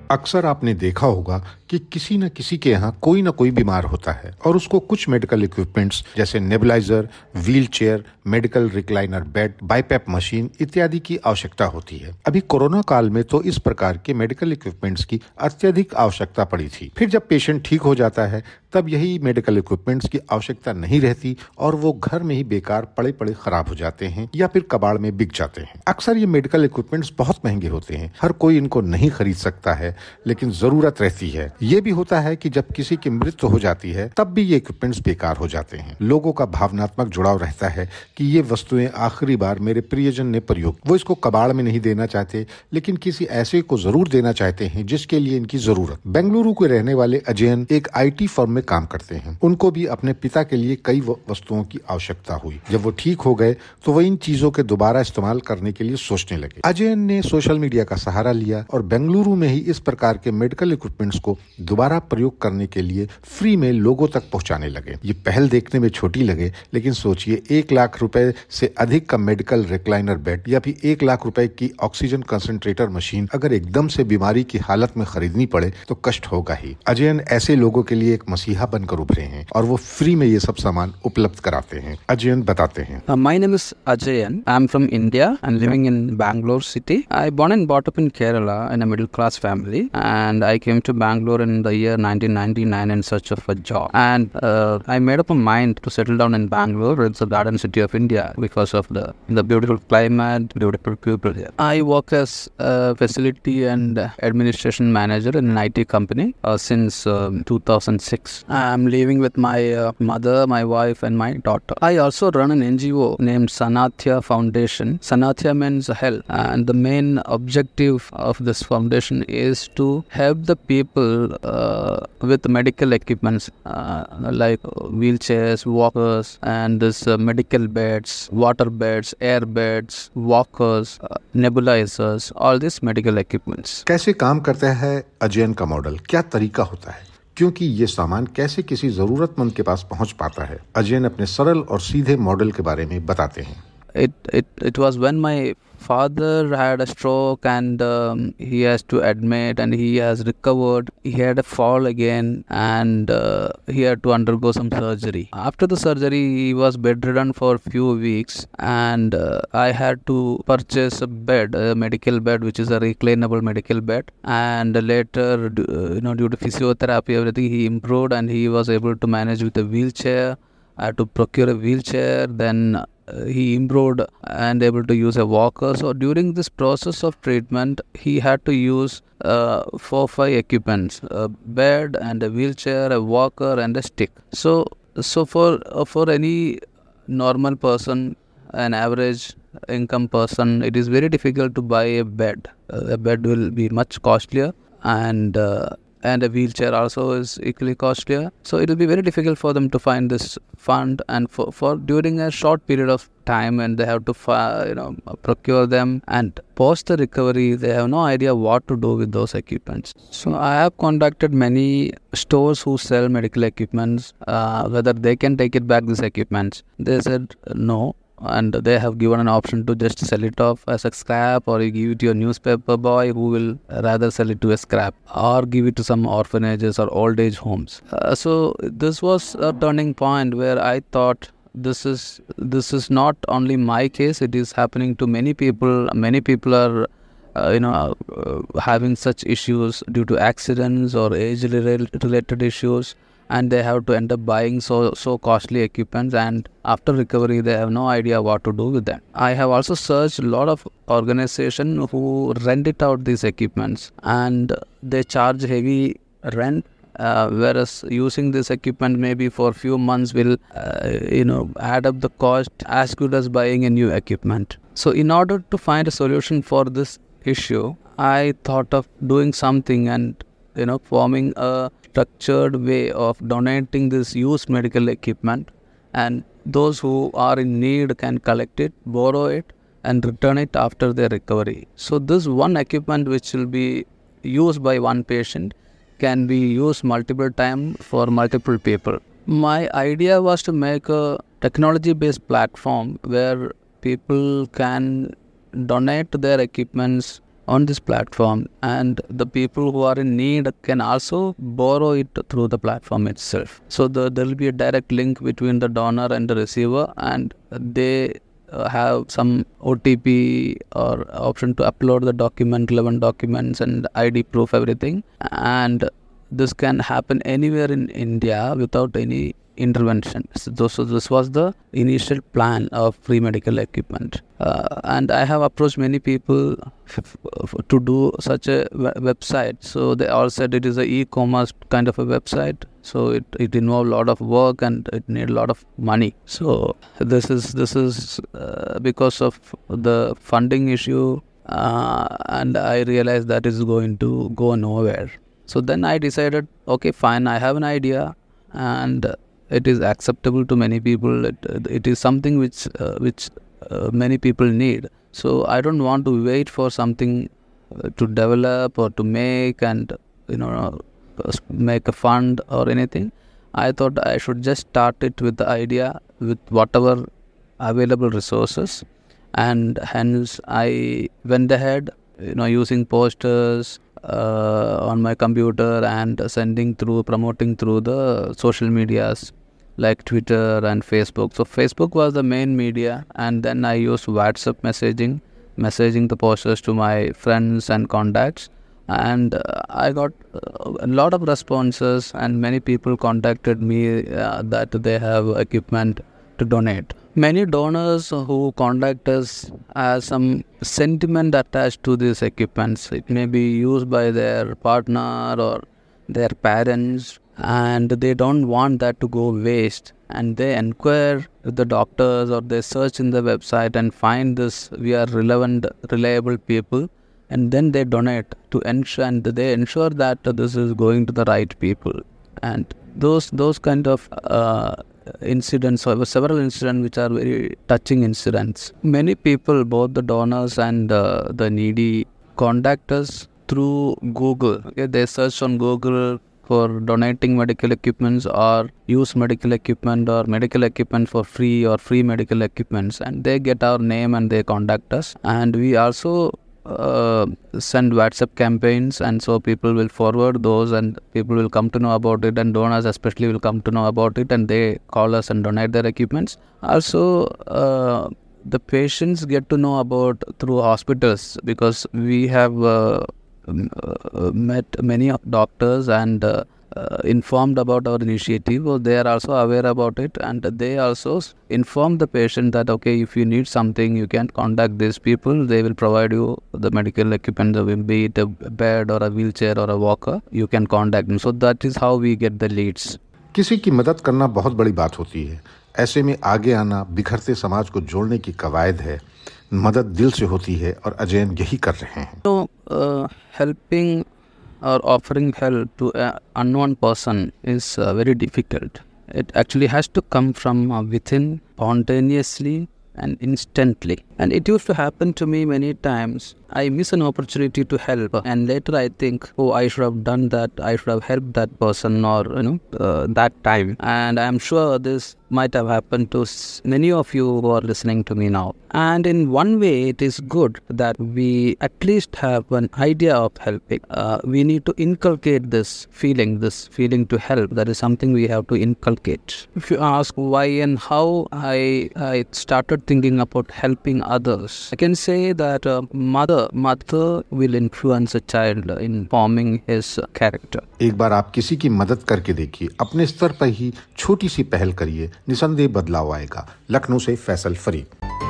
अक्सर आपने देखा होगा कि किसी न किसी के यहाँ कोई न कोई बीमार होता है और उसको कुछ मेडिकल इक्विपमेंट्स जैसे nebuliser, wheel chair, medical recliner bed, BiPAP machine इत्यादि की आवश्यकता होती है। अभी कोरोना काल में तो इस प्रकार के मेडिकल इक्विपमेंट्स की अत्यधिक आवश्यकता पड़ी थी। फिर जब पेशेंट ठीक हो जाता है तब यही मेडिकल इक्विपमेंट्स की आवश्यकता नहीं रहती और वो घर में ही बेकार पड़े पड़े खराब हो जाते हैं या फिर कबाड़ में बिक जाते हैं। अक्सर ये मेडिकल इक्विपमेंट्स बहुत महंगे होते हैं, हर कोई इनको नहीं खरीद सकता है, लेकिन जरूरत रहती है। ये भी होता है कि जब किसी की मृत्यु हो जाती है तब भी ये इक्विपमेंट्स बेकार हो जाते हैं। लोगों का भावनात्मक जुड़ाव रहता है कि ये वस्तुएं आखिरी बार मेरे प्रियजन ने प्रयोग, वो इसको कबाड़ में नहीं देना चाहते, लेकिन किसी ऐसे को जरूर देना चाहते हैं जिसके लिए इनकी जरूरत। बेंगलुरु के रहने वाले अजयन एक IT फर्म में काम करते हैं। उनको भी अपने पिता के लिए कई वस्तुओं की आवश्यकता हुई। जब वो ठीक हो गए तो वो इन चीजों के दोबारा इस्तेमाल करने के लिए सोचने लगे। अजयन ने सोशल मीडिया का सहारा लिया और बेंगलुरु में ही इस प्रकार के मेडिकल इक्विपमेंट्स को दोबारा प्रयोग करने के लिए फ्री में लोगों तक पहुंचाने लगे। ये पहल देखने में छोटी लगे, लेकिन सोचिए 1 लाख रुपए से अधिक का मेडिकल रिक्लाइनर बेड या फिर 1 लाख रुपए की ऑक्सीजन कंसंट्रेटर मशीन अगर एकदम से बीमारी की हालत में खरीदनी पड़े तो कष्ट होगा ही। अजयन ऐसे लोगों के लिए एक मसीहा बनकर उभरे हैं और वो फ्री में ये सब सामान उपलब्ध कराते हैं। अजयन बताते हैं। My name is Ajayan. I'm from India and living in Bangalore city. I born and brought up in Kerala in a middle class family, and I came to Bangalore in the year 1999 in search of a job. And I made up a mind to settle down in Bangalore. It's the garden city of India because of the beautiful climate, beautiful people here. I work as a facility and administration manager in an IT company since 2006. I'm living with my mother, my wife, and my daughter. I also run an NGO named Sanathya Foundation. Sanathya means health, and the main objective of this foundation is to help the people with medical equipments like wheelchairs, walkers, and this medical beds, water beds, air beds, walkers, nebulizers, all these medical equipments. कैसे काम करता है अजयन का model, क्या तरीका होता है, क्योंकि ये सामान कैसे किसी जरूरतमंद के पास पहुंच पाता है, अजयन अपने सरल और सीधे मॉडल के बारे में बताते हैं। It was when my father had a stroke and he has to admit and he has recovered. He had a fall again and he had to undergo some surgery. After the surgery, he was bedridden for a few weeks and I had to purchase a bed, a medical bed, which is a reclinable medical bed. And later, due to physiotherapy, everything, he improved and he was able to manage with a wheelchair. I had to procure a wheelchair. Then he improved and able to use a walker. So during this process of treatment, he had to use 4-5 equipments: a bed and a wheelchair, a walker and a stick. So for any normal person, an average income person, it is very difficult to buy a bed. A bed will be much costlier and a wheelchair also is equally costlier. So it will be very difficult for them to find this fund, and for during a short period of time, and they have to procure them, and post the recovery they have no idea what to do with those equipments. So I have contacted many stores who sell medical equipments, whether they can take it back, these equipments. They said no, and they have given an option to just sell it off as a scrap, or you give it to your newspaper boy who will rather sell it to a scrap, or give it to some orphanages or old age homes. So this was a turning point where I thought this is not only my case, it is happening to many people. Many people are having such issues due to accidents or age related issues, and they have to end up buying so costly equipments, and after recovery they have no idea what to do with them. I have also searched a lot of organizations who rent it out these equipments, and they charge heavy rent, whereas using this equipment maybe for a few months will add up the cost as good as buying a new equipment. So in order to find a solution for this issue, I thought of doing something and forming a structured way of donating this used medical equipment, and those who are in need can collect it, borrow it, and return it after their recovery. So this one equipment which will be used by one patient can be used multiple times for multiple people. My idea was to make a technology-based platform where people can donate their equipments on this platform, and the people who are in need can also borrow it through the platform itself. So there will be a direct link between the donor and the receiver, and they have some OTP or option to upload the document, 11 documents and ID proof, everything. And this can happen anywhere in India without any intervention. So this was the initial plan of free medical equipment. And I have approached many people to do such a website. So they all said it is an e-commerce kind of a website. So it involved a lot of work and it need a lot of money. So this is because of the funding issue, and I realized that is going to go nowhere. So then I decided, okay, fine, I have an idea, and it is acceptable to many people. It is something which many people need. So I don't want to wait for something to develop or to make and make a fund or anything. I thought I should just start it with the idea, with whatever available resources, and hence I went ahead, using posters on my computer and promoting through the social medias like Twitter and Facebook. So Facebook was the main media, and then I used WhatsApp messaging the posters to my friends and contacts, and I got a lot of responses, and many people contacted me that they have equipment to donate. Many donors who contact us have some sentiment attached to these equipments. It may be used by their partner or their parents, and they don't want that to go waste. And they inquire with the doctors, or they search in the website and find we are relevant, reliable people, and then they donate to ensure, and they ensure that this is going to the right people. And those kind of incidents, or several incidents which are very touching incidents. Many people, both the donors and the needy, contact us through Google. Okay? They search on Google for donating medical equipments, or use medical equipment, or medical equipment for free, or free medical equipments, and they get our name and they contact us. And we also send WhatsApp campaigns, and so people will forward those, and people will come to know about it, and donors especially will come to know about it, and they call us and donate their equipments. Also, the patients get to know about through hospitals, because we have met many doctors and informed about our initiative. They are also aware about it, and they also inform the patient that, okay, if you need something, you can contact these people. They will provide you the medical equipment, be it a bed or a wheelchair or a walker. You can contact them. So that is how we get the leads. किसी की मदद करना बहुत बड़ी बात होती है. ऐसे में आगे आना बिखरते समाज को जोड़ने की कवायद है. मदद दिल से होती है, और अजैन यही कर रहे हैं. So helping or offering help to an unknown person is very difficult. It actually has to come from within, spontaneously and instantly. And it used to happen to me many times. I miss an opportunity to help, and later I think, oh, I should have done that. I should have helped that person, or that time. And I am sure this might have happened to many of you who are listening to me now. And in one way, it is good that we at least have an idea of helping. We need to inculcate this feeling to help. That is something we have to inculcate. If you ask why and how I started thinking about helping others, I can say that mother will influence a child in forming his character. एक बार आप किसी की मदद करके देखिए, अपने स्तर पर ही छोटी सी पहल करिए, निसंदेह बदलाव आएगा. लखनऊ से फैसल फरीद.